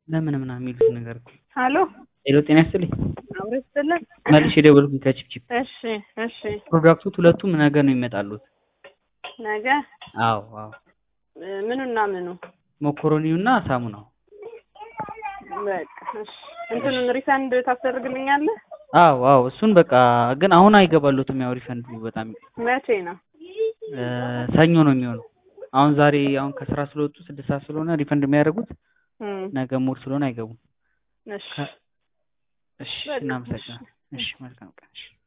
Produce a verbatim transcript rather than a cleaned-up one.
ለምን ምናምን የሚሉት ነገር እኮ ሀሎ ሄሎ ጤና ይስጥልኝ አብረስተልን መልሼ ደወልኩኝ ከቺፕቺፕ እሺ እሺ ፕሮዳክቱ ሁለቱም ነገ ነው ይመጣሉት ነገ አዎ አዎ ምኑና ምኑ ሞኮሮኒውና ሳሙናው በቃ እሺ እንትኑን ሪፈንድ ታስደርግልኛለህ አዎ አዎ እሱን በቃ ግን አሁን አይገባሉትም ያው ሪፈንዱ በጣም መቼ ነው ሰኞ ነው የሚሆነው አሁን ዛሬ አሁን ከስራ ስለወጡ ስድስት ሰዓት ስለሆነ ሪፈንድ የሚያደርጉት ነገ ሙር ስለሆነ አይገቡም እሺ እሺ እናመሰግናለን እሺ መልካም ቀን